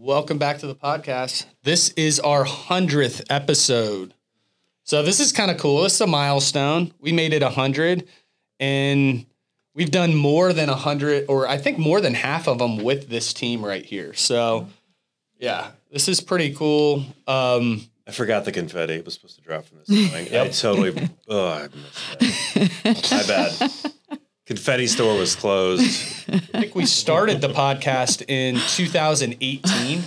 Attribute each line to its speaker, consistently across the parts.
Speaker 1: Welcome back to the podcast. This is our 100th episode. So this is kind of cool. It's a milestone. We made it 100, and we've done more than 100, or I think more than half of them with this team right here. So yeah, this is pretty cool.
Speaker 2: I forgot the confetti. It was supposed to drop from this thing. I totally, I missed that. My bad. Confetti store was closed.
Speaker 1: I think we started the podcast in 2018.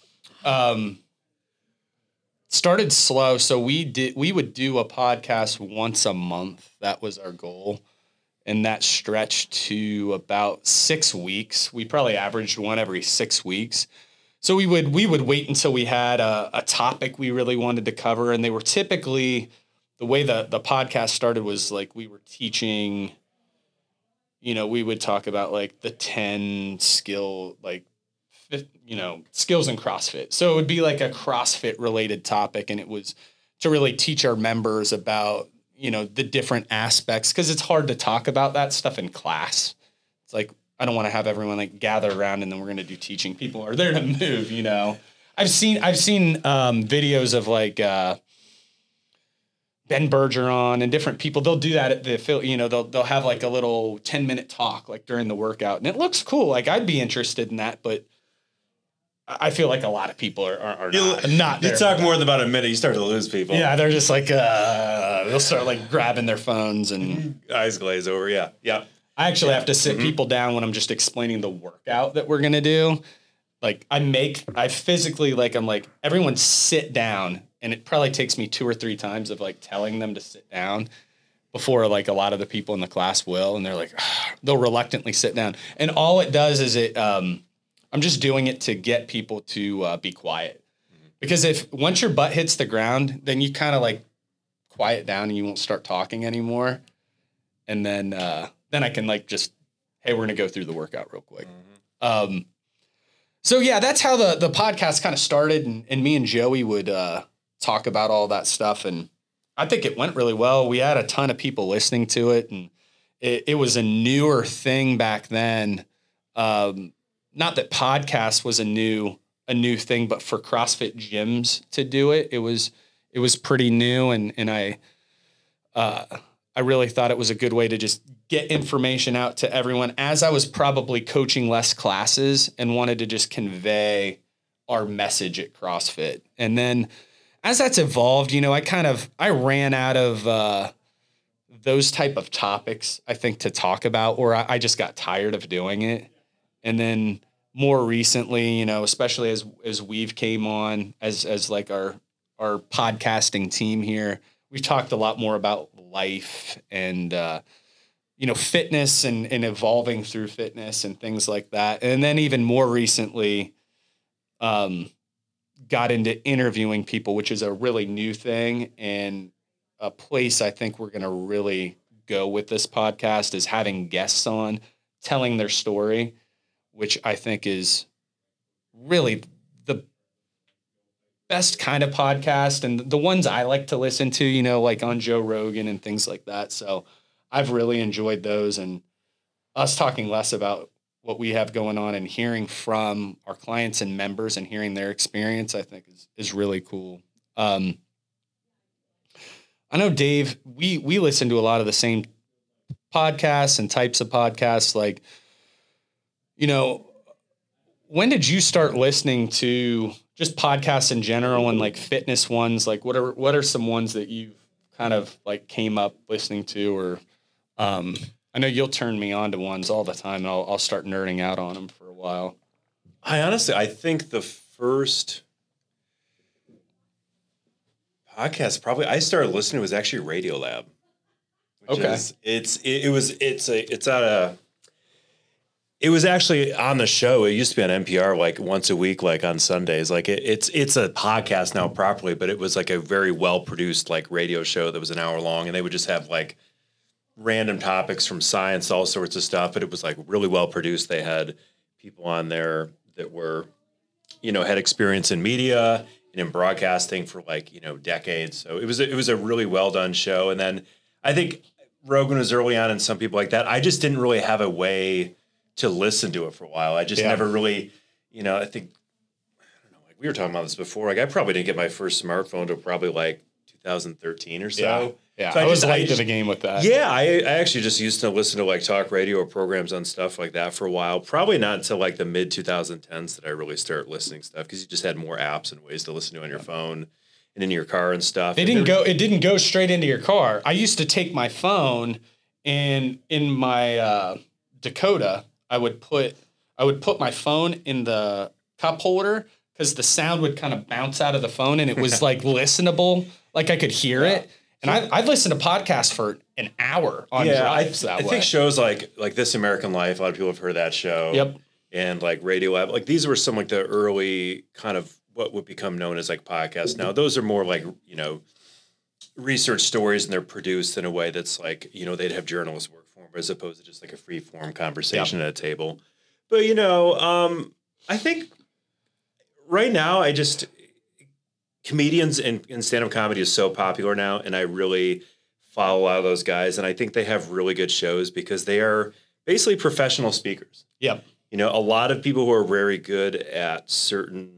Speaker 1: Started slow, so we would do a podcast once a month. That was our goal, and that stretched to about 6 weeks. We probably averaged one every 6 weeks. So we would wait until we had a topic we really wanted to cover, and they were typically, the way the podcast started was like we were teaching. You know, we would talk about like the 10 skills in CrossFit. So it would be like a CrossFit related topic. And it was to really teach our members about, you know, the different aspects, because it's hard to talk about that stuff in class. It's like, I don't want to have everyone like gather around and then we're going to do teaching. People are there to move, you know. I've seen videos of like, Ben Bergeron and different people. They'll do that at the, you know, they'll have like a little 10-minute talk like during the workout, and it looks cool. Like I'd be interested in that, but I feel like a lot of people are not there.
Speaker 2: You talk more than about a minute, you start to lose people.
Speaker 1: Yeah, they're just like they'll start like grabbing their phones and
Speaker 2: eyes glaze over. Yeah.
Speaker 1: I actually have to sit people down when I'm just explaining the workout that we're gonna do. Like I physically I'm like, everyone sit down. And it probably takes me 2 or 3 times of like telling them to sit down before like a lot of the people in the class will. And they're like, they'll reluctantly sit down. And all it does is I'm just doing it to get people to be quiet. Because once your butt hits the ground, then you kind of like quiet down and you won't start talking anymore. And then I can like just, hey, we're going to go through the workout real quick. So yeah, that's how the podcast kind of started. And me and Joey would, talk about all that stuff, and I think it went really well. We had a ton of people listening to it, and it was a newer thing back then. Not that podcast was a new thing, but for CrossFit gyms to do it, it was pretty new, and I really thought it was a good way to just get information out to everyone, as I was probably coaching less classes and wanted to just convey our message at CrossFit. And then as that's evolved, you know, I ran out of those type of topics, I think, to talk about, or I just got tired of doing it. And then more recently, you know, especially as Weave came on as like our podcasting team here, we've talked a lot more about life and, you know, fitness and evolving through fitness and things like that. And then even more recently, got into interviewing people, which is a really new thing, and a place I think we're going to really go with this podcast is having guests on, telling their story, which I think is really the best kind of podcast and the ones I like to listen to, you know, like on Joe Rogan and things like that. So I've really enjoyed those, and us talking less about what we have going on and hearing from our clients and members and hearing their experience, I think is really cool. I know, Dave, we listen to a lot of the same podcasts and types of podcasts. Like, you know, when did you start listening to just podcasts in general and like fitness ones? Like what are some ones that you've kind of like came up listening to, or, I know you'll turn me on to ones all the time, and I'll start nerding out on them for a while.
Speaker 2: I think the first podcast probably I started listening to was actually Radiolab. It was actually on the show. It used to be on NPR like once a week, like on Sundays. Like it's a podcast now properly, but it was like a very well produced like radio show that was an hour long, and they would just have like random topics from science, all sorts of stuff, but it was like really well produced. They had people on there that were, you know, had experience in media and in broadcasting for like, you know, decades. So it was a really well done show. And then I think Rogan was early on and some people like that. I just didn't really have a way to listen to it for a while. I just never really, you know, I think we were talking about this before. Like I probably didn't get my first smartphone till probably like 2013 or so.
Speaker 1: Yeah.
Speaker 2: So
Speaker 1: I was late to the game with that.
Speaker 2: Yeah, I actually just used to listen to like talk radio or programs on stuff like that for a while. Probably not until like the mid 2010s that I really started listening stuff because you just had more apps and ways to listen to on your phone and in your car and stuff.
Speaker 1: It didn't go straight into your car. I used to take my phone and in my Dakota, I would put my phone in the cup holder because the sound would kind of bounce out of the phone and it was like listenable, like I could hear it. And I'd listen to podcasts for an hour on drives that way.
Speaker 2: I think shows like This American Life, a lot of people have heard of that show.
Speaker 1: Yep.
Speaker 2: And like Radio Lab, like these were some like the early kind of what would become known as like podcasts. Now those are more like, research stories and they're produced in a way that's like, they'd have journalists work for them as opposed to just like a free form conversation at a table. But, I think right now comedians and stand-up comedy is so popular now, and I really follow a lot of those guys, and I think they have really good shows because they are basically professional speakers.
Speaker 1: Yep.
Speaker 2: A lot of people who are very good at certain,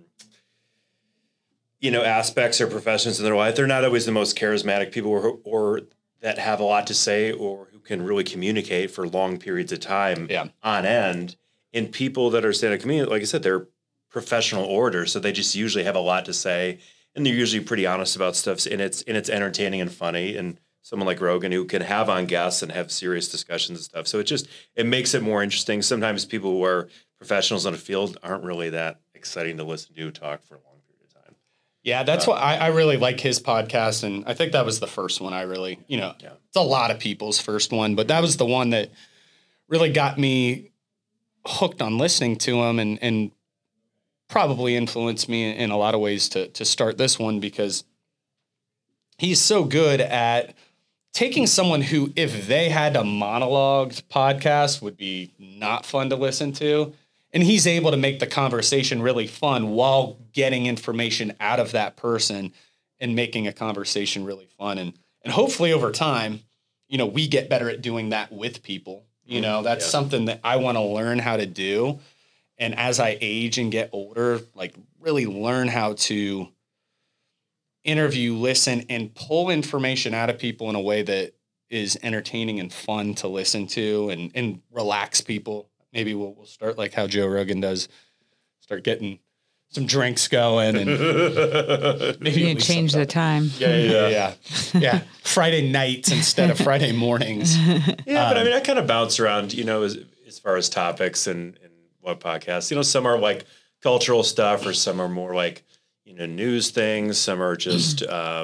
Speaker 2: aspects or professions in their life, they're not always the most charismatic people or that have a lot to say or who can really communicate for long periods of time on end. And people that are stand-up comedians, like I said, they're professional orators, so they just usually have a lot to say. And they're usually pretty honest about stuff, and it's entertaining and funny. And someone like Rogan who can have on guests and have serious discussions and stuff. So it makes it more interesting. Sometimes people who are professionals in a field aren't really that exciting to listen to talk for a long period of time.
Speaker 1: Yeah, that's why I really like his podcast, and I think that was the first one I really, it's a lot of people's first one, but that was the one that really got me hooked on listening to him and probably influenced me in a lot of ways to start this one because he's so good at taking someone who, if they had a monologued podcast, would be not fun to listen to. And he's able to make the conversation really fun while getting information out of that person and making a conversation really fun. And hopefully over time, we get better at doing that with people. That's something that I want to learn how to do. And as I age and get older, like really learn how to interview, listen, and pull information out of people in a way that is entertaining and fun to listen to and relax people. Maybe we'll start like how Joe Rogan does, start getting some drinks going and
Speaker 3: maybe change the time.
Speaker 1: Yeah. Friday nights instead of Friday mornings.
Speaker 2: Yeah, but I kind of bounce around, as far as topics and what podcasts. Some are like cultural stuff, or some are more like news things. Some are just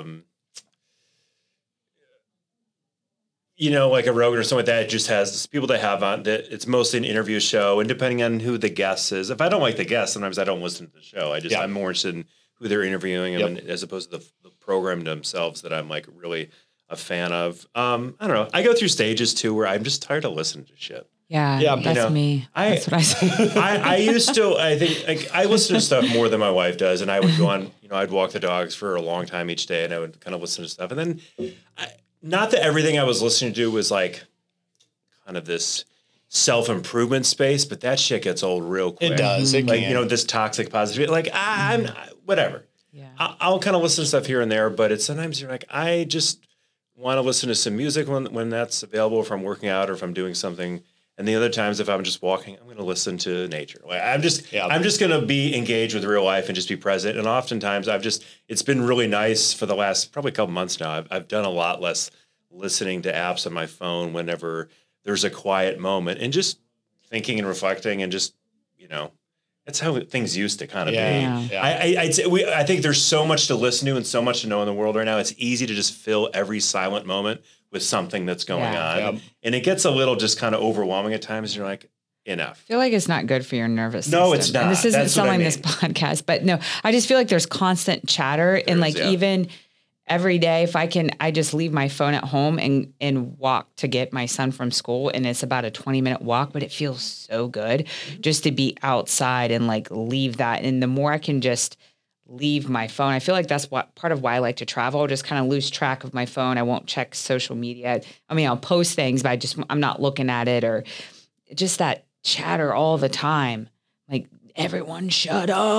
Speaker 2: like a Rogan or something like that. It just has people that have on that. It's mostly an interview show, and depending on who the guest is, if I don't like the guest, sometimes I don't listen to the show. I'm more interested in who they're interviewing, and as opposed to the program themselves that I'm like really a fan of. I don't know. I go through stages too where I'm just tired of listening to shit.
Speaker 3: Yeah, that's me. That's what I say.
Speaker 2: I used to. I think I listen to stuff more than my wife does, and I would go on. I'd walk the dogs for a long time each day, and I would kind of listen to stuff, and then. Not that everything I was listening to was like kind of this self-improvement space, but that shit gets old real quick.
Speaker 1: It does. It
Speaker 2: like,
Speaker 1: can.
Speaker 2: This toxic positivity. Like, I'm whatever.
Speaker 3: Yeah.
Speaker 2: I'll kind of listen to stuff here and there, but it's sometimes you're like, I just want to listen to some music when that's available, if I'm working out or if I'm doing something. And the other times, if I'm just walking, I'm going to listen to nature. Like I'm just going to be engaged with real life and just be present. And oftentimes it's been really nice for the last probably couple months now. I've done a lot less listening to apps on my phone whenever there's a quiet moment and just thinking and reflecting and just, that's how things used to kind of be.
Speaker 1: Yeah.
Speaker 2: I think there's so much to listen to and so much to know in the world right now. It's easy to just fill every silent moment with something that's going on.
Speaker 1: Yep.
Speaker 2: And it gets a little just kind of overwhelming at times. You're like, enough.
Speaker 3: I feel like it's not good for your nervous system.
Speaker 2: No, it's not.
Speaker 3: And this isn't
Speaker 2: That's what I
Speaker 3: selling
Speaker 2: mean.
Speaker 3: this podcast, but no, I just feel like there's constant chatter even every day, if I just leave my phone at home and walk to get my son from school, and it's about a 20-minute walk, but it feels so good just to be outside and like leave that. And the more I can just leave my phone, I feel like that's part of why I like to travel. I'll just kind of lose track of my phone. I won't check social media. I mean, I'll post things, but I'm not looking at it, or just that chatter all the time. Like, everyone shut up.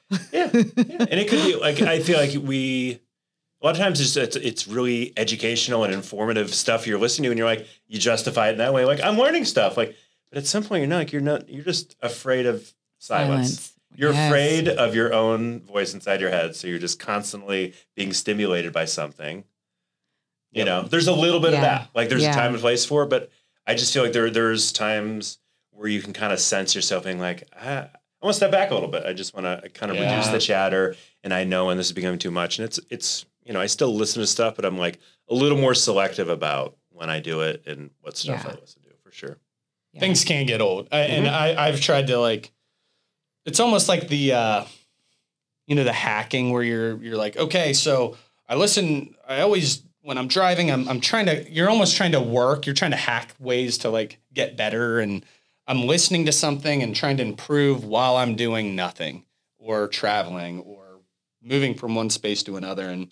Speaker 2: Yeah. And it could be like, I feel like a lot of times it's really educational and informative stuff you're listening to, and you're like, you justify it in that way. Like, I'm learning stuff. Like, but at some point you're just afraid of silence. You're afraid of your own voice inside your head. So you're just constantly being stimulated by something. You know, there's a little bit of that. Like, there's a time and place for it, but I just feel like there's times where you can kind of sense yourself being like, I want to step back a little bit. I just want to kind of reduce the chatter. And I know when this is becoming too much. And it's, you know, I still listen to stuff, but I'm like a little more selective about when I do it and what stuff I listen to, for sure.
Speaker 1: Yeah. Things can get old. And I've tried to, like, it's almost like the, you know, the hacking where you're like, okay, so I always, when I'm driving, you're almost trying to work. You're trying to hack ways to, like, get better. And I'm listening to something and trying to improve while I'm doing nothing or traveling or moving from one space to another. And,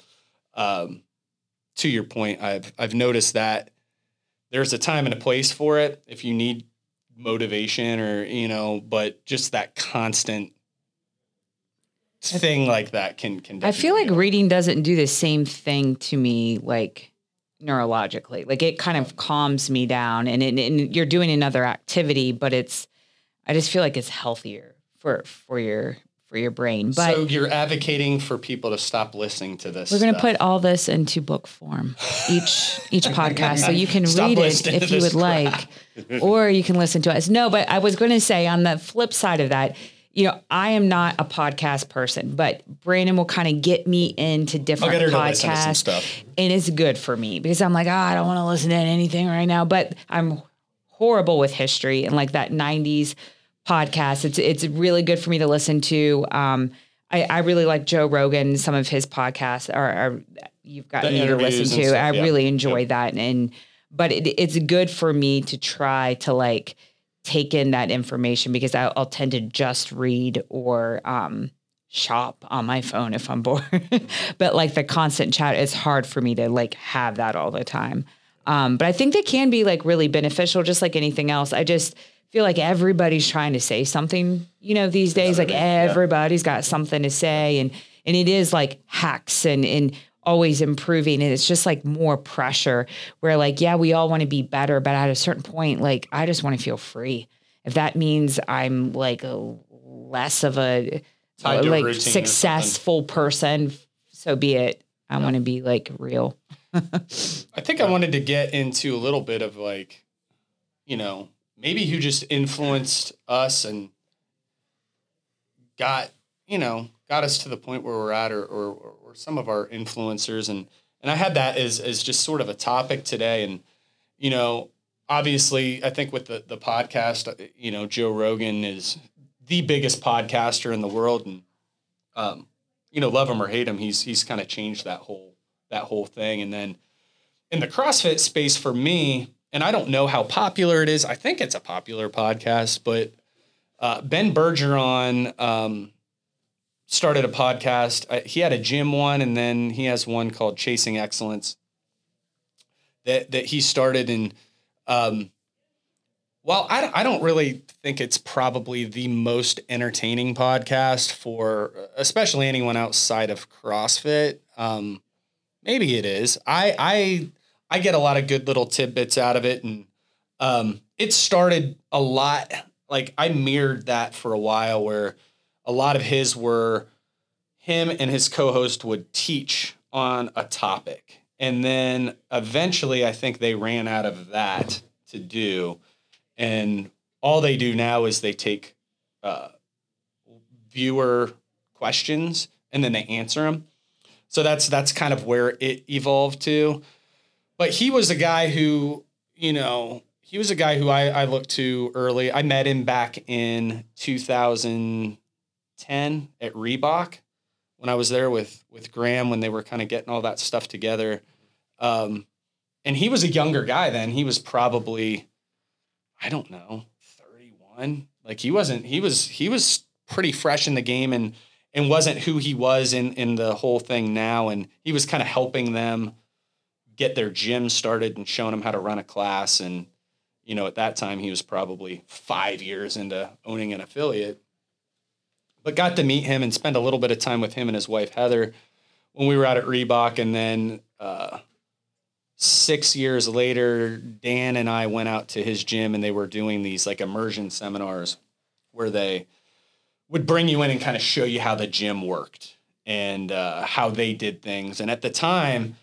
Speaker 1: to your point, I've noticed that there's a time and a place for it if you need motivation or, you know, but just that constant thing like that can
Speaker 3: I feel like reading doesn't do the same thing to me, like neurologically. Like, it kind of calms me down, and you're doing another activity, but I just feel like it's healthier for your brain. But
Speaker 1: so you're advocating for people to stop listening to this.
Speaker 3: We're going to put all this into book form, each podcast, so you can read it if you would like, or you can listen to us. No, but I was going to say, on the flip side of that, you know, I am not a podcast person, but Brandon will kind of get me into different podcasts, and it's good for me because I'm like, I don't want to listen to anything right now, but I'm horrible with history and like that 90s podcast. It's really good for me to listen to. I really like Joe Rogan. Some of his podcasts are you've got me to listen to. Stuff, I really enjoy that. But it's good for me to try to, like, take in that information because I'll tend to just read or shop on my phone if I'm bored. But, like, the constant chat, it's hard for me to, like, have that all the time. But I think they can be, like, really beneficial, just like anything else. I just feel like everybody's trying to say something, you know, these days. Like, everybody's got something to say, and it is like hacks and always improving. And it's just like more pressure where, like, we all want to be better, but at a certain point, like, I just want to feel free. If that means I'm like less of a like successful person, so be it. I want to be, like, real.
Speaker 1: I think I wanted to get into a little bit of, like, you know, maybe who just influenced us and got us to the point where we're at, or some of our influencers. And I had that as just sort of a topic today. And, you know, obviously I think with the podcast, you know, Joe Rogan is the biggest podcaster in the world. And, you know, love him or hate him, he's kind of changed that whole thing. And then in the CrossFit space for me, and I don't know how popular it is. I think it's a popular podcast, but Ben Bergeron started a podcast. He had a gym one, and then he has one called Chasing Excellence that he started. And while I don't really think it's probably the most entertaining podcast for especially anyone outside of CrossFit, maybe it is. I get a lot of good little tidbits out of it. And it started a lot, like, I mirrored that for a while, where a lot of his were him and his co-host would teach on a topic. And then eventually I think they ran out of that to do. And all they do now is they take viewer questions and then they answer them. So that's kind of where it evolved to. But he was a guy who, you know, I looked to early. I met him back in 2010 at Reebok when I was there with Graham, when they were kind of getting all that stuff together. And he was a younger guy then. He was probably, I don't know, 31. Like, he was pretty fresh in the game and wasn't who he was in the whole thing now. And he was kind of helping them get their gym started and showing them how to run a class. And, you know, at that time he was probably 5 years into owning an affiliate. but got to meet him and spend a little bit of time with him and his wife, Heather, when we were out at Reebok. And then 6 years later, Dan and I went out to his gym, and they were doing these like immersion seminars where they would bring you in and kind of show you how the gym worked and how they did things. And at the time,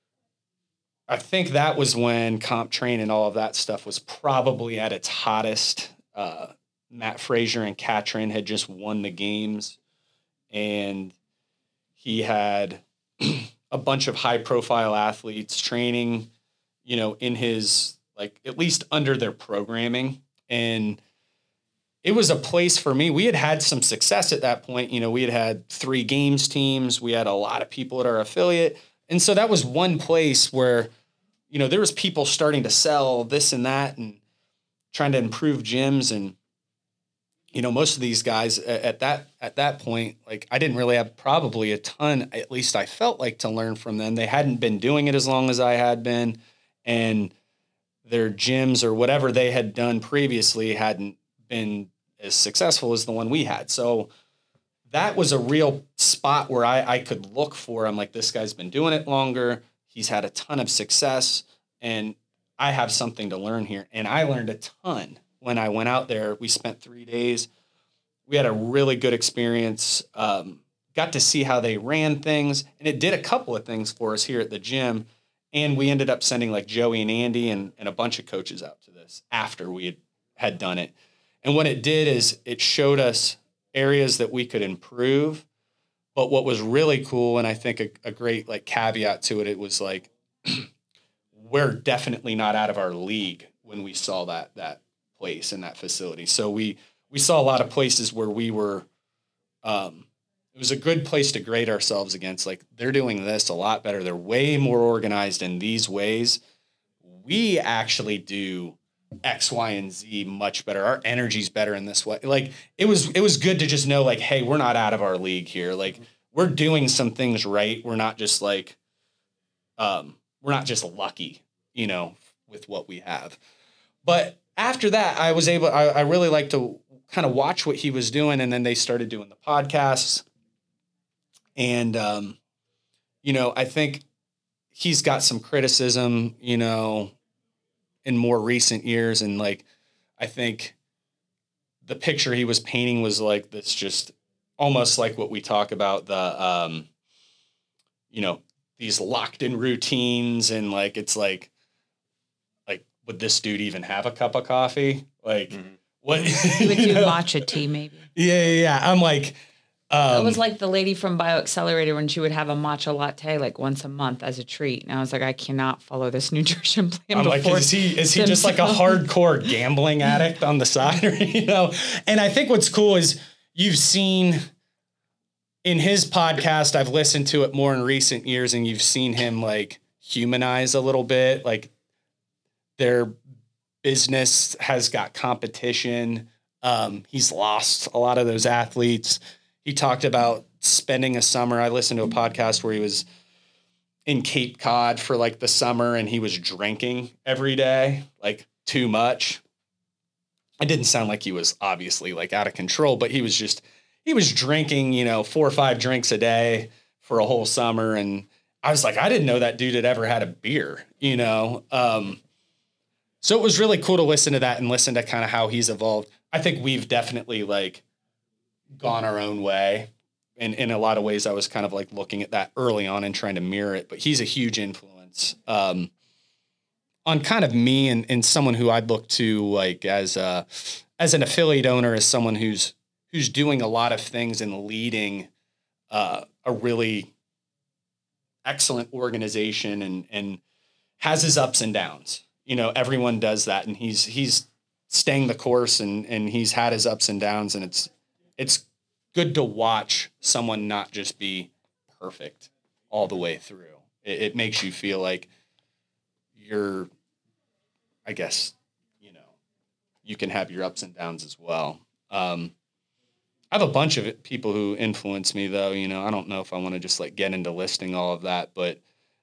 Speaker 1: I think that was when CompTrain and all of that stuff was probably at its hottest. Matt Frazier and Katrin had just won the games, and he had a bunch of high profile athletes training, you know, in his, like, at least under their programming. And it was a place for me. We had some success at that point. You know, we had 3 games teams. We had a lot of people at our affiliate. And so that was one place where, you know, there was people starting to sell this and that and trying to improve gyms. And, you know, most of these guys at that point, like, I didn't really have probably a ton, at least I felt like, to learn from them. They hadn't been doing it as long as I had been, and their gyms or whatever they had done previously hadn't been as successful as the one we had. So that was a real spot where I could look for. I'm like, this guy's been doing it longer. He's had a ton of success, and I have something to learn here. And I learned a ton. When I went out there, we spent 3 days. We had a really good experience. Got to see how they ran things, and it did a couple of things for us here at the gym. And we ended up sending like Joey and Andy and a bunch of coaches out to this after we had done it. And what it did is it showed us areas that we could improve. But what was really cool, and I think a great like caveat to it, it was like, we're definitely not out of our league when we saw that place in that facility. So we saw a lot of places where we were, it was a good place to grade ourselves against. Like, they're doing this a lot better. They're way more organized in these ways. We actually do X, Y, and Z much better. Our energy's better in this way. Like, it was good to just know, like, hey, we're not out of our league here. Like, we're doing some things right. We're not just like, we're not just lucky, you know, with what we have. But after that, I really liked to kind of watch what he was doing. And then they started doing the podcasts. And, you know, I think he's got some criticism, you know, in more recent years. And like, I think the picture he was painting was like this, just almost like what we talk about, the, you know, these locked in routines. And like, it's like, would this dude even have a cup of coffee? Like, what?
Speaker 3: He would do matcha tea, maybe.
Speaker 1: Yeah. I'm like,
Speaker 3: it was like the lady from BioAccelerator when she would have a matcha latte like once a month as a treat. And I was like, I cannot follow this nutrition plan.
Speaker 1: I'm like, is he just like a hardcore gambling addict on the side, or, you know? And I think what's cool is you've seen in his podcast, I've listened to it more in recent years, and you've seen him like humanize a little bit. Like, their business has got competition. He's lost a lot of those athletes. He talked about spending a summer. I listened to a podcast where he was in Cape Cod for like the summer, and he was drinking every day, like too much. It didn't sound like he was obviously like out of control, but he was drinking, you know, 4 or 5 drinks a day for a whole summer. And I was like, I didn't know that dude had ever had a beer, you know? So it was really cool to listen to that and listen to kind of how he's evolved. I think we've definitely like gone our own way. And in a lot of ways, I was kind of like looking at that early on and trying to mirror it. But he's a huge influence on kind of me and someone who I'd look to like as an affiliate owner, as someone who's doing a lot of things and leading a really excellent organization and has his ups and downs. You know, everyone does that, and he's staying the course, and he's had his ups and downs, and it's good to watch someone not just be perfect all the way through. It makes you feel like you're, I guess, you know, you can have your ups and downs as well. I have a bunch of people who influence me, though. You know, I don't know if I want to just like get into listing all of that, but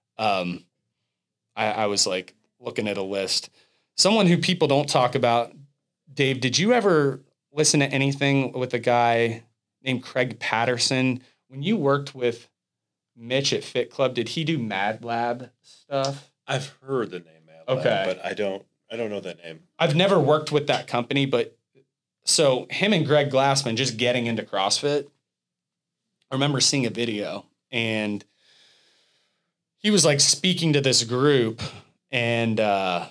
Speaker 1: I was like looking at a list. Someone who people don't talk about, Dave, did you ever listen to anything with a guy named Craig Patterson. When you worked with Mitch at Fit Club, did he do Mad Lab stuff?
Speaker 2: I've heard the name Mad Lab,
Speaker 1: Okay.
Speaker 2: but I don't know that name.
Speaker 1: I've never worked with that company, but so him and Greg Glassman just getting into CrossFit. I remember seeing a video and he was like speaking to this group and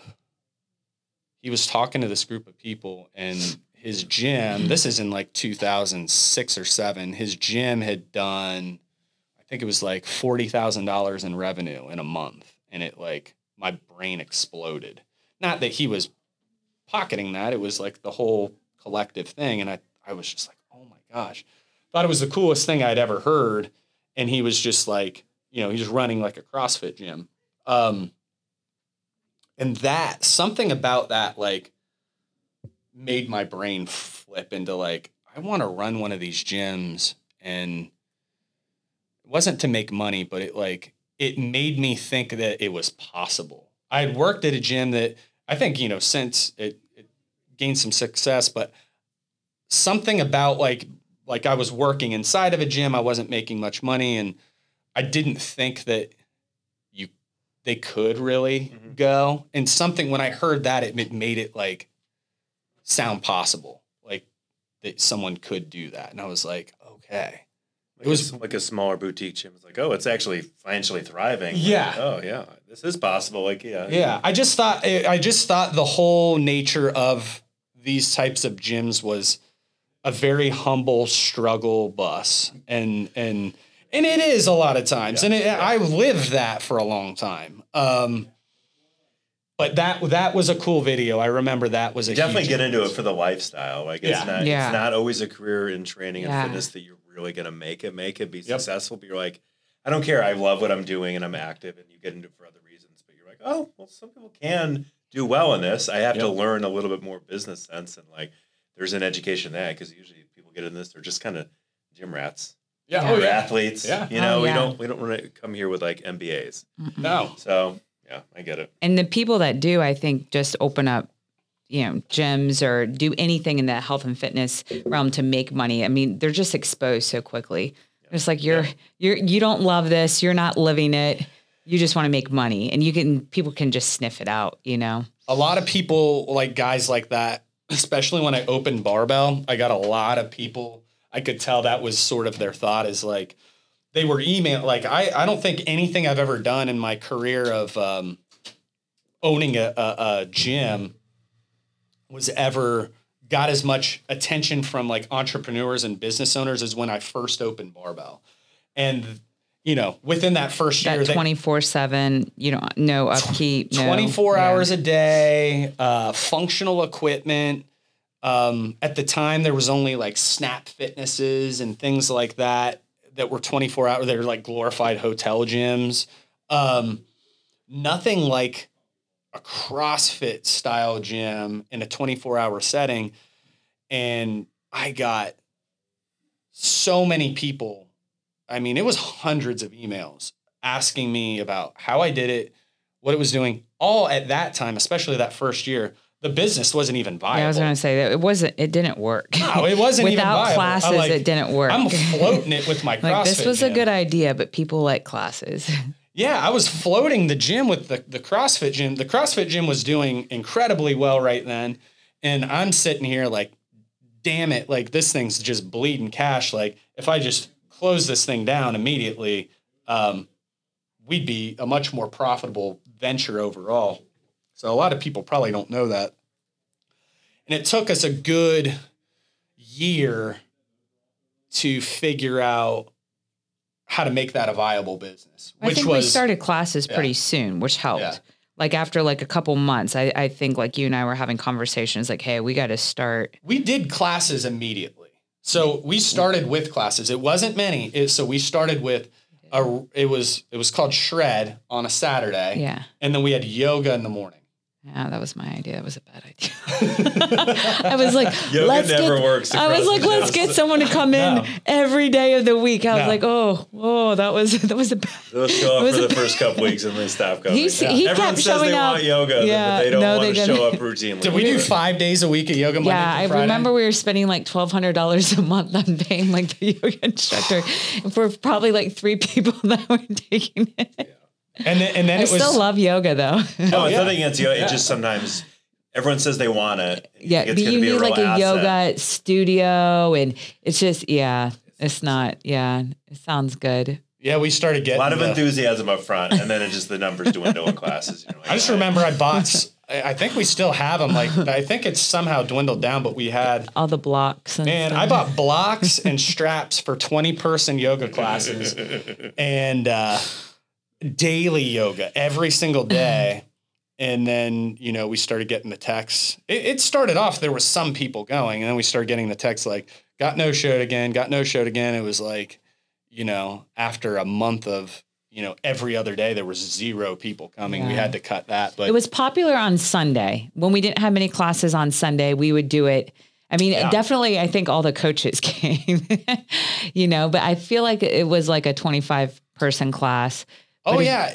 Speaker 1: he was talking to this group of people and his gym, this is in like 2006 or 7, his gym had done, I think it was like $40,000 in revenue in a month. And it like, my brain exploded. Not that he was pocketing that. It was like the whole collective thing. And I was just like, oh my gosh, thought it was the coolest thing I'd ever heard. And he was just like, you know, he's running like a CrossFit gym. And that, something about that, like, made my brain flip into like, I want to run one of these gyms. And it wasn't to make money, but it made me think that it was possible. I had worked at a gym that I think, you know, since it gained some success, but something about like I was working inside of a gym, I wasn't making much money, and I didn't think that they could really go. And something, when I heard that, it made it like sound possible, like that someone could do that. And I was like, okay.
Speaker 2: It was like a smaller boutique gym. It's like, oh, it's actually financially thriving.
Speaker 1: Yeah.
Speaker 2: Like, oh yeah, this is possible. Like, yeah.
Speaker 1: Yeah. I just thought the whole nature of these types of gyms was a very humble struggle bus. And it is a lot of times. Yeah. And I lived that for a long time. But that was a cool video. I remember that was
Speaker 2: definitely get into it for the lifestyle. Like it's not always a career in training and fitness that you're really going to make it be successful. But you're like, I don't care. I love what I'm doing and I'm active, and you get into it for other reasons. But you're like, oh, well, some people can do well in this. I have to learn a little bit more business sense, and like there's an education there, because usually people get in this, they're just kind of gym rats.
Speaker 1: Yeah,
Speaker 2: Or athletes. Yeah. You know, we don't want to come here with like MBAs.
Speaker 1: Mm-mm. No.
Speaker 2: So yeah, I get it.
Speaker 3: And the people that do, I think, just open up, you know, gyms or do anything in the health and fitness realm to make money. I mean, they're just exposed so quickly. Yeah. It's like you don't love this, you're not living it. You just want to make money, and people can just sniff it out, you know.
Speaker 1: A lot of people, like guys like that, especially when I opened Barbell, I got a lot of people. I could tell that was sort of their thought, is like they were email. Like I don't think anything I've ever done in my career of owning a gym was ever got as much attention from like entrepreneurs and business owners as when I first opened Barbell. And, you know, within that first year,
Speaker 3: 24/7, you know, no upkeep,
Speaker 1: 24 hours a day, functional equipment. At the time, there was only like Snap Fitnesses and things like that were 24 hours. They were like glorified hotel gyms. Nothing like a CrossFit style gym in a 24-hour setting. And I got so many people. I mean, it was hundreds of emails asking me about how I did it, what it was doing, all at that time, especially that first year. The business wasn't even viable.
Speaker 3: Yeah, I was going to say that it didn't work.
Speaker 1: No, it wasn't even viable.
Speaker 3: Without classes, it didn't work.
Speaker 1: I'm floating it with my CrossFit
Speaker 3: like, this was
Speaker 1: gym.
Speaker 3: a good idea, but people like classes.
Speaker 1: Yeah, I was floating the gym with the CrossFit gym. The CrossFit gym was doing incredibly well right then. And I'm sitting here like, damn it, like this thing's just bleeding cash. Like if I just close this thing down immediately, we'd be a much more profitable venture overall. So a lot of people probably don't know that. And it took us a good year to figure out how to make that a viable business.
Speaker 3: I think we started classes pretty soon, which helped. Yeah. Like after like a couple months, I think like you and I were having conversations like, hey, we got to start.
Speaker 1: We did classes immediately. So we started with classes. It wasn't many. So we started with it was called Shred on a Saturday.
Speaker 3: Yeah.
Speaker 1: And then we had yoga in the morning.
Speaker 3: Yeah, that was my idea. That was a bad idea. I was like,
Speaker 2: let's get
Speaker 3: someone to come in every day of the week. I was like, that was a bad.
Speaker 2: They'll show up for the first couple weeks and then stop coming.
Speaker 3: He
Speaker 2: Everyone
Speaker 3: kept
Speaker 2: says
Speaker 3: showing
Speaker 2: they
Speaker 3: up.
Speaker 2: want yoga, but they don't want to show up routinely.
Speaker 1: Did we do 5 days a week of yoga Monday
Speaker 3: I
Speaker 1: through Friday?
Speaker 3: remember we were spending like $1,200 a month on paying like the yoga instructor for probably like 3 people that were taking it. Yeah.
Speaker 1: And then
Speaker 3: I still love yoga though.
Speaker 2: No, it's nothing against yoga. It just sometimes everyone says they want it.
Speaker 3: Yeah, but you need like a yoga studio, and it's just it's not. Yeah, it sounds good.
Speaker 1: Yeah, we started getting
Speaker 2: a lot of enthusiasm up front, and then the numbers dwindle in classes.
Speaker 1: I just remember I bought. I think we still have them. Like I think it's somehow dwindled down, but we had
Speaker 3: all the blocks. And
Speaker 1: I bought blocks and straps for 20-person yoga classes, and daily yoga every single day. And then, we started getting the texts. It started off, there was some people going, and then we started getting the texts like, got no-showed again. It was like, after a month of, every other day, there was 0 people coming. Yeah. We had to cut that. But
Speaker 3: it was popular on Sunday. When we didn't have many classes on Sunday, we would do it. I mean, definitely, I think all the coaches came, but I feel like it was like a 25-person class.
Speaker 1: Oh, yeah.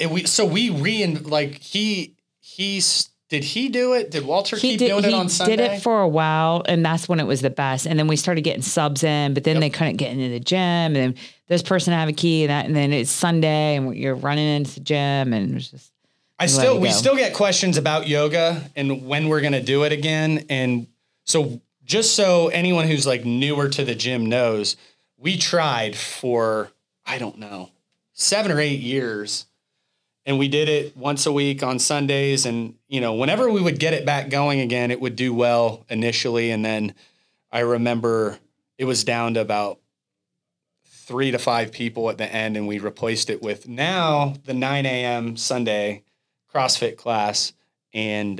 Speaker 1: Did he do it? Did Walter keep doing it on Sunday?
Speaker 3: He did it for a while, and that's when it was the best. And then we started getting subs in, but then they couldn't get into the gym. And then this person have a key, and then it's Sunday, and you're running into the gym, and it's just. We still get questions about yoga and when we're going to do it again. And so just so anyone who's like newer to the gym knows, we tried for, I don't know, 7 or 8 years. And we did it once a week on Sundays. And, whenever we would get it back going again, it would do well initially. And then I remember it was down to about 3 to 5 people at the end. And we replaced it with now the 9 a.m. Sunday CrossFit class. And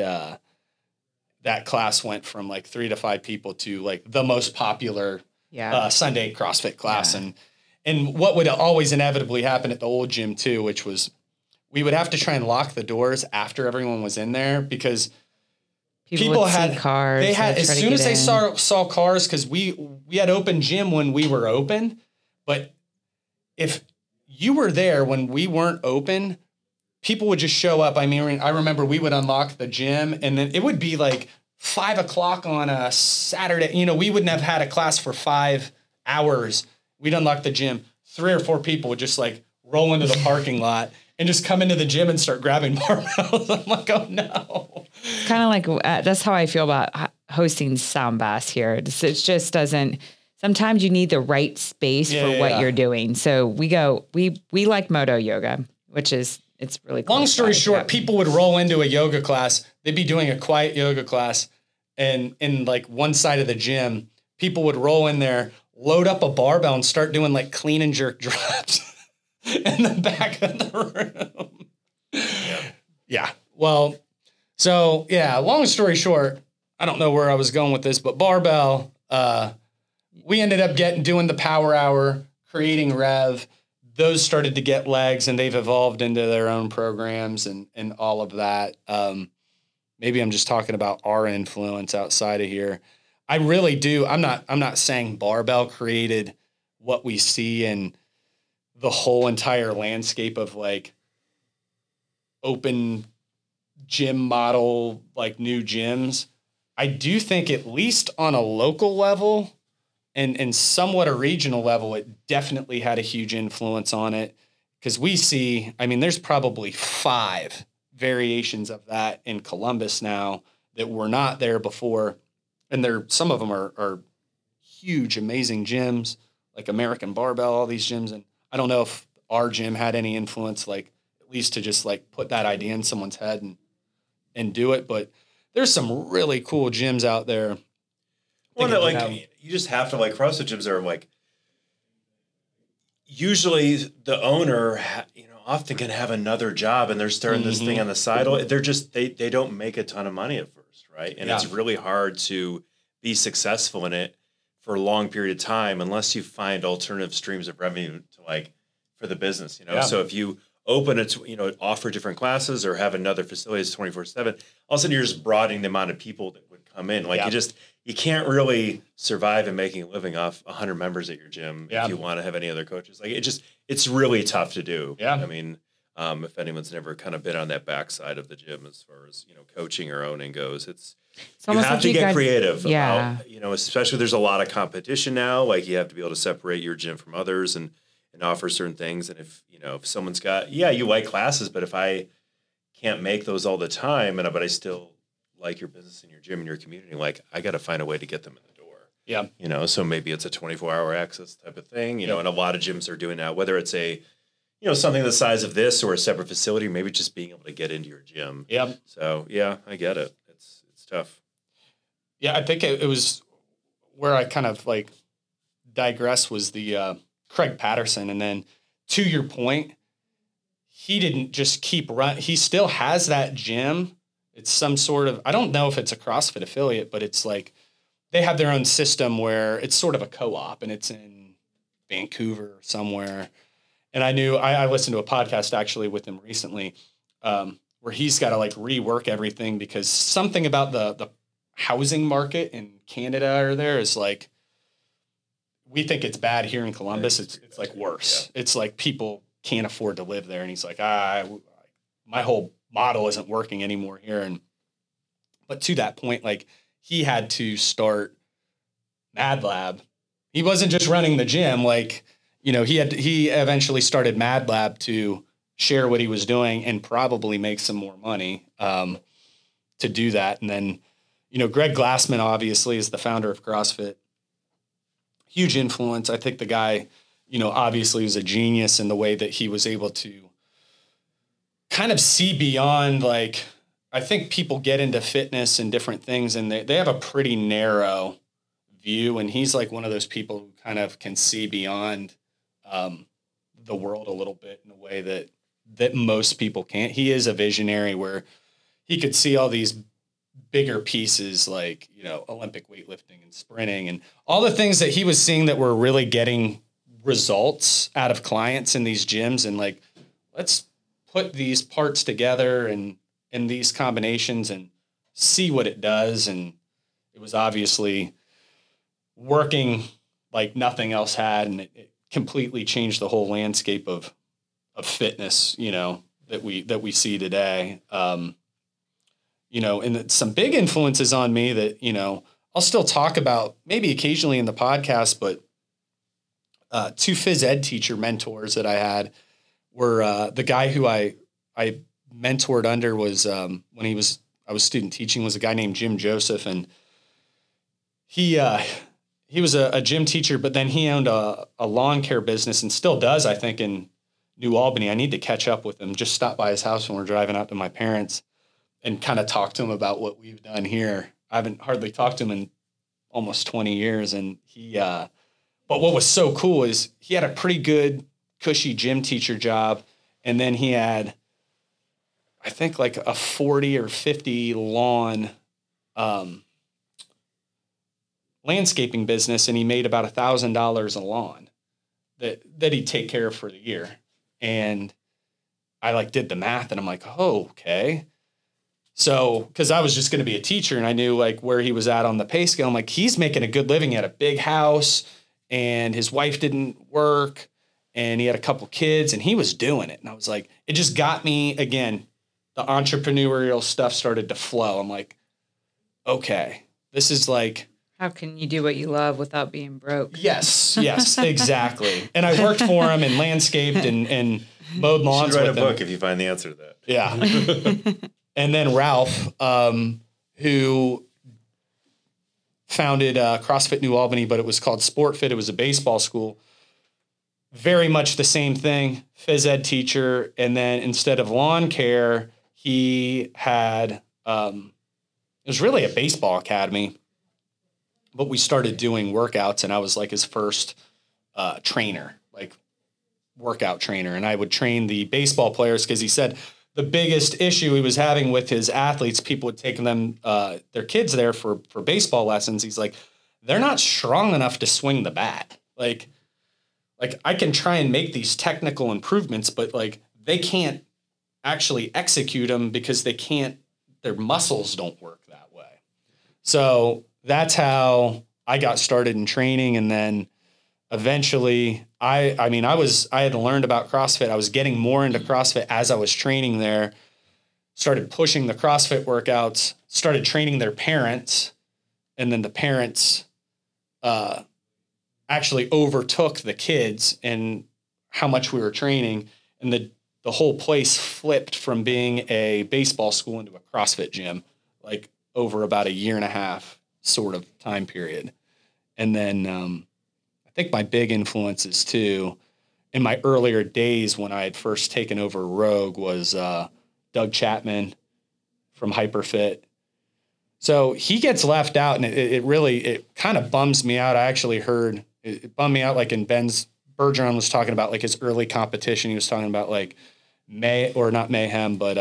Speaker 3: that class went from like 3 to 5 people to like the most popular Sunday CrossFit class. Yeah. And what would always inevitably happen at the old gym too, which was we would have to try and lock the doors after everyone was in there because people had cars. They had as soon as they saw cars, because we had open gym when we were open, but if you were there when we weren't open, people would just show up. I mean, I remember we would unlock the gym, and then it would be like 5 o'clock on a Saturday. We wouldn't have had a class for 5 hours. We'd unlock the gym. 3 or 4 people would just like roll into the parking lot and just come into the gym and start grabbing barbells. I'm like, oh no. Kind of like, that's how I feel about hosting Sound Bass here. It just doesn't, sometimes you need the right space for what you're doing. So we like Moto Yoga, which is, it's really cool.
Speaker 1: Long story short, people would roll into a yoga class. They'd be doing a quiet yoga class, and in like one side of the gym, people would roll in there, load up a barbell and start doing like clean and jerk drops in the back of the room. Yeah. Well, so yeah, long story short, I don't know where I was going with this, but barbell, we ended up doing the power hour, creating Rev. Those started to get legs, and they've evolved into their own programs and all of that. Maybe I'm just talking about our influence outside of here. I really do. I'm not saying barbell created what we see in the whole entire landscape of like open gym model, like new gyms. I do think at least on a local level and somewhat a regional level, it definitely had a huge influence on it. Because we see, I mean, there's probably 5 variations of that in Columbus now that were not there before. And some of them are huge, amazing gyms, like American Barbell, all these gyms. And I don't know if our gym had any influence, like at least to just like put that idea in someone's head and do it. But there's some really cool gyms out there.
Speaker 2: Well, that like you just have to, like, CrossFit gyms are like, usually the owner, often can have another job and they're starting this thing on the side. They're just, they don't make a ton of money at first. Right. And it's really hard to be successful in it for a long period of time unless you find alternative streams of revenue to like for the business, So if you open it, offer different classes or have another facility that's 24/7, all of a sudden you're just broadening the amount of people that would come in. Like you can't really survive in making a living off 100 members at your gym if you want to have any other coaches. Like it's really tough to do.
Speaker 1: Yeah.
Speaker 2: I mean, if anyone's never kind of been on that backside of the gym as far as, coaching or owning goes, you have to get creative.
Speaker 3: Yeah.
Speaker 2: About, especially there's a lot of competition now. Like you have to be able to separate your gym from others and offer certain things. And if someone's got, you like classes, but if I can't make those all the time, but I still like your business and your gym and your community, like I got to find a way to get them in the door.
Speaker 1: Yeah.
Speaker 2: So maybe it's a 24-hour access type of thing, and a lot of gyms are doing that, whether it's something the size of this or a separate facility, maybe just being able to get into your gym.
Speaker 1: Yeah.
Speaker 2: So I get it. It's tough.
Speaker 1: Yeah. I think it was where I kind of like digress was the Craig Patterson. And then to your point, he didn't just keep running. He still has that gym. It's some sort of, I don't know if it's a CrossFit affiliate, but it's like they have their own system where it's sort of a co-op and it's in Vancouver somewhere. And I listened to a podcast actually with him recently where he's got to like rework everything because something about the housing market in Canada is like, we think it's bad here in Columbus. It's like worse. Yeah. It's like people can't afford to live there. And he's like, my whole model isn't working anymore here. But to that point, like he had to start Mad Lab. He wasn't just running the gym. Like, he eventually started Mad Lab to share what he was doing and probably make some more money to do that. And then, Greg Glassman obviously is the founder of CrossFit. Huge influence. I think the guy, obviously was a genius in the way that he was able to kind of see beyond, like, I think people get into fitness and different things and they have a pretty narrow view. And he's like one of those people who kind of can see beyond the world a little bit in a way that most people can't. He is a visionary where he could see all these bigger pieces like, Olympic weightlifting and sprinting and all the things that he was seeing that were really getting results out of clients in these gyms. And like, let's put these parts together and in these combinations and see what it does. And it was obviously working like nothing else had. And it completely changed the whole landscape of fitness, that we see today. And some big influences on me that, I'll still talk about maybe occasionally in the podcast, but two phys ed teacher mentors that I had were the guy who I mentored under was when I was student teaching was a guy named Jim Joseph. And he was a gym teacher, but then he owned a lawn care business and still does, I think, in New Albany. I need to catch up with him, just stop by his house when we're driving out to my parents and kind of talk to him about what we've done here. I haven't hardly talked to him in almost 20 years. And but what was so cool is he had a pretty good cushy gym teacher job. And then he had, I think like a 40 or 50 lawn, landscaping business. And he made about $1,000 a lawn that he'd take care of for the year. And I like did the math and I'm like, oh, okay. So, cause I was just going to be a teacher and I knew like where he was at on the pay scale. I'm like, he's making a good living at a big house and his wife didn't work and he had a couple kids and he was doing it. And I was like, it just got me again, the entrepreneurial stuff started to flow. I'm like, okay, this is like,
Speaker 3: how can you do what you love without being broke?
Speaker 1: Yes, exactly. And I worked for him and landscaped and mowed lawns.
Speaker 2: You should write
Speaker 1: with
Speaker 2: a book
Speaker 1: him.
Speaker 2: if you find the answer to that.
Speaker 1: Yeah. And then Ralph, who founded CrossFit New Albany, but it was called SportFit. It was a baseball school. Very much the same thing, phys ed teacher. And then instead of lawn care, he had, it was really a baseball academy, but we started doing workouts and I was like his first trainer, like workout trainer. And I would train the baseball players because he said the biggest issue he was having with his athletes, people would take them, their kids there for baseball lessons. He's like, they're not strong enough to swing the bat. Like I can try and make these technical improvements, but like they can't actually execute them because their muscles don't work that way. So that's how I got started in training. And then eventually I had learned about CrossFit. I was getting more into CrossFit as I was training there, started pushing the CrossFit workouts, started training their parents. And then the parents, actually overtook the kids and how much we were training. And the whole place flipped from being a baseball school into a CrossFit gym, like over about 1.5 years sort of time period. And then I think my big influences too, in my earlier days when I had first taken over Rogue, was Doug Chapman from Hyperfit. So he gets left out, and it kind of bums me out. I actually heard it bummed me out, like in Ben's Bergeron was talking about like his early competition. He was talking about like not Mayhem, but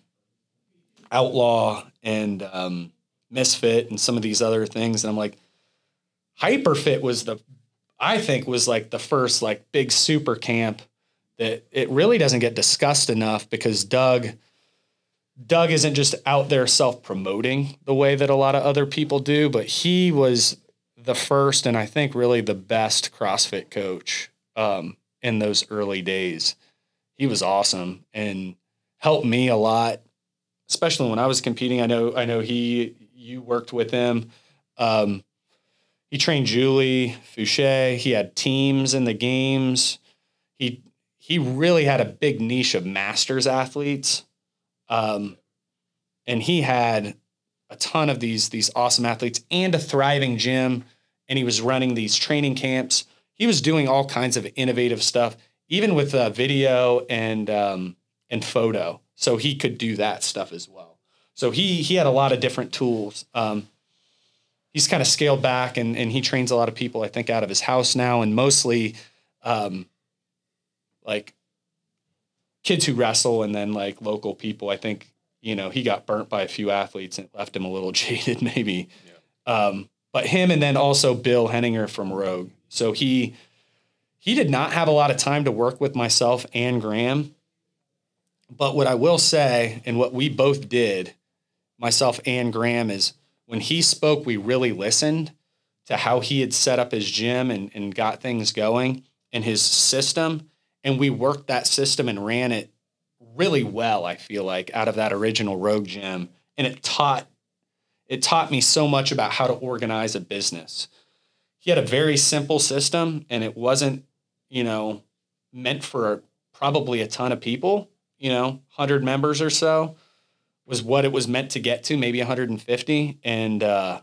Speaker 1: Outlaw and Misfit and some of these other things. And I'm like, Hyperfit was I think like the first like big super camp that it really doesn't get discussed enough, because Doug isn't just out there self-promoting the way that a lot of other people do, but he was the first and I think really the best CrossFit coach in those early days. He was awesome and helped me a lot, especially when I was competing. I know you worked with him. He trained Julie Fouché. He had teams in the games. He really had a big niche of masters athletes. And he had a ton of these awesome athletes and a thriving gym. And he was running these training camps. He was doing all kinds of innovative stuff, even with video and photo. So he could do that stuff as well. So he had a lot of different tools. He's kind of scaled back and he trains a lot of people, I think, out of his house now, and mostly like kids who wrestle and then like local people. I think, he got burnt by a few athletes and it left him a little jaded maybe. Yeah. But him, and then also Bill Henninger from Rogue. So he did not have a lot of time to work with myself and Graham. But what I will say, and what we both did, myself and Graham, is when he spoke, we really listened to how he had set up his gym and got things going and his system. And we worked that system and ran it really well, I feel like, out of that original Rogue gym. And it taught me so much about how to organize a business. He had a very simple system, and it wasn't, meant for probably a ton of people, 100 members or so was what it was meant to get to, maybe 150. And, but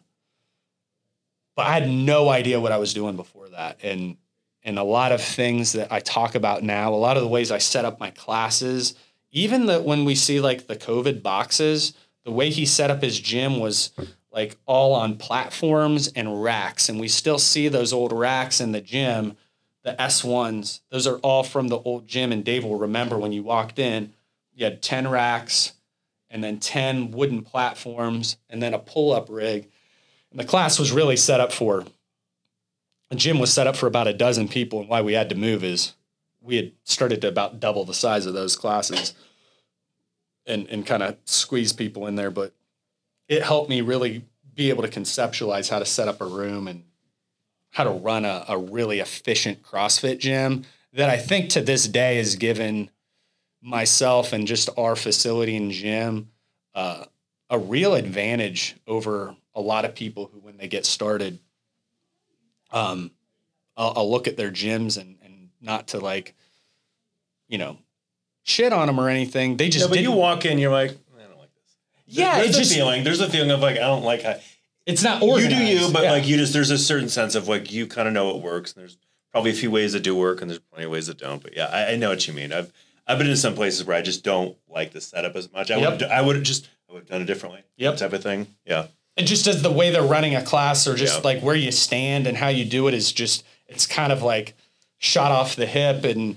Speaker 1: I had no idea what I was doing before that. And a lot of things that I talk about now, a lot of the ways I set up my classes, even when we see like the COVID boxes, the way he set up his gym was like all on platforms and racks. And we still see those old racks in the gym, the S1s. Those are all from the old gym. And Dave will remember when you walked in, you had 10 racks and then 10 wooden platforms and then a pull-up rig. And the class was really the gym was set up for about a dozen people. And why we had to move is we had started to about double the size of those classes and kind of squeeze people in there. But it helped me really be able to conceptualize how to set up a room and how to run a really efficient CrossFit gym that I think to this day has given myself and just our facility and gym a real advantage over a lot of people who, when they get started, I'll look at their gyms and not to like, shit on them or anything. They just
Speaker 2: but you walk in, you're like, I don't like this.
Speaker 1: Yeah,
Speaker 2: there's a feeling of like, I don't like how
Speaker 1: it's not organized.
Speaker 2: You do you, but like there's a certain sense of like, you kind of know what works. And there's probably a few ways that do work and there's plenty of ways that don't. But yeah, I know what you mean. I've been in some places where I just don't like the setup as much. I would have done it differently. Yep. Type of thing. Yeah.
Speaker 1: And just as the way they're running a class or just like where you stand and how you do it is just, it's kind of like shot off the hip and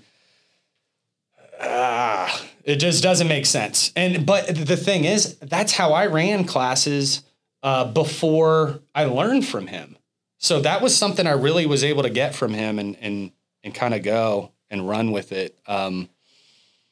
Speaker 1: it just doesn't make sense. But the thing is, that's how I ran classes before I learned from him. So that was something I really was able to get from him and kind of go and run with it.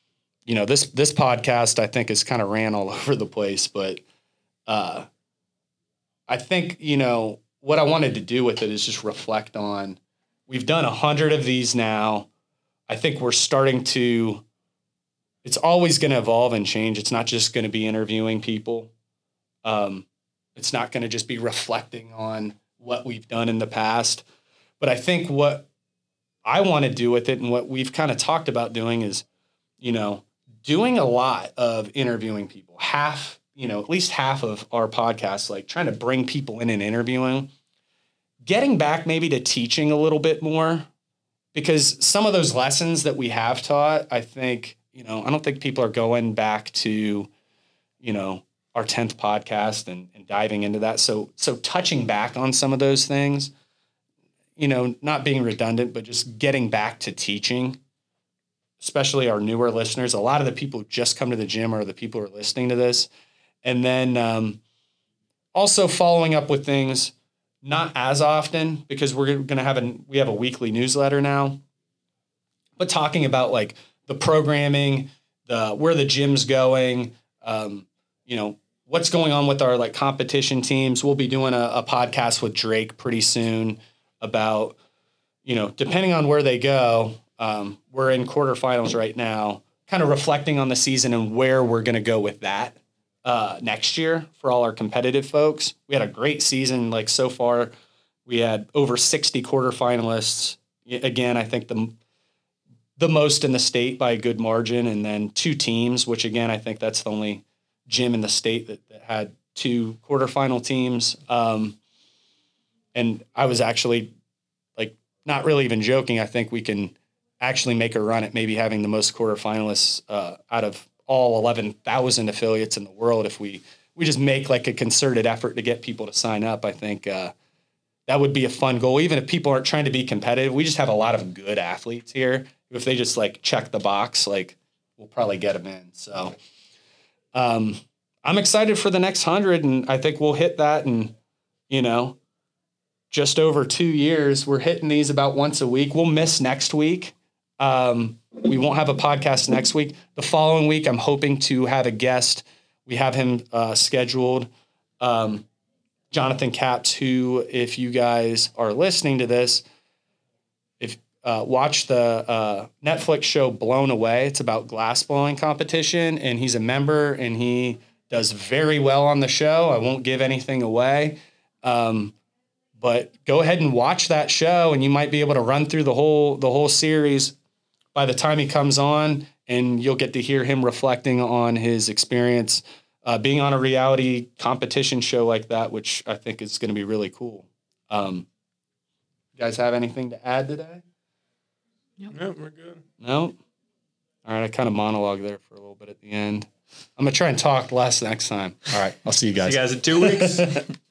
Speaker 1: this podcast, I think, is kind of ran all over the place, but I think, what I wanted to do with it is just reflect on, we've done 100 of these now. I think we're starting to, it's always going to evolve and change. It's not just going to be interviewing people. It's not going to just be reflecting on what we've done in the past. But I think what I want to do with it and what we've kind of talked about doing is, doing a lot of interviewing people. At least half of our podcasts, like trying to bring people in and interviewing, getting back maybe to teaching a little bit more, because some of those lessons that we have taught, I think, I don't think people are going back to, our 10th podcast and diving into that. So touching back on some of those things, not being redundant, but just getting back to teaching, especially our newer listeners. A lot of the people who just come to the gym are the people who are listening to this. And then also following up with things, not as often, because we're going to we have a weekly newsletter now, but talking about like the programming, where the gym's going, what's going on with our like competition teams. We'll be doing a podcast with Drake pretty soon about, depending on where they go, we're in quarterfinals right now, kind of reflecting on the season and where we're going to go with that next year for all our competitive folks. We had a great season. Like so far, we had over 60 quarterfinalists. Again, I think the most in the state by a good margin, and then 2 teams, which again, I think that's the only gym in the state that had 2 quarterfinal teams. And I was actually like, not really even joking. I think we can actually make a run at maybe having the most quarterfinalists out of all 11,000 affiliates in the world. If we just make like a concerted effort to get people to sign up, I think that would be a fun goal. Even if people aren't trying to be competitive, we just have a lot of good athletes here. If they just like check the box, like we'll probably get them in. So I'm excited for the next 100, and I think we'll hit that in, just over 2 years. We're hitting these about once a week. We'll miss next week. We won't have a podcast next week. The following week, I'm hoping to have a guest. We have him scheduled, Jonathan Capps, who, if you guys are listening to this, watch the Netflix show Blown Away. It's about glass blowing competition, and he's a member, and he does very well on the show. I won't give anything away, but go ahead and watch that show, and you might be able to run through the whole series by the time he comes on, and you'll get to hear him reflecting on his experience being on a reality competition show like that, which I think is going to be really cool. You guys have anything to add today?
Speaker 2: No, we're good.
Speaker 1: No? All right, I kind of monologued there for a little bit at the end. I'm going to try and talk less next time. All right, I'll see you guys.
Speaker 2: See you guys in 2 weeks.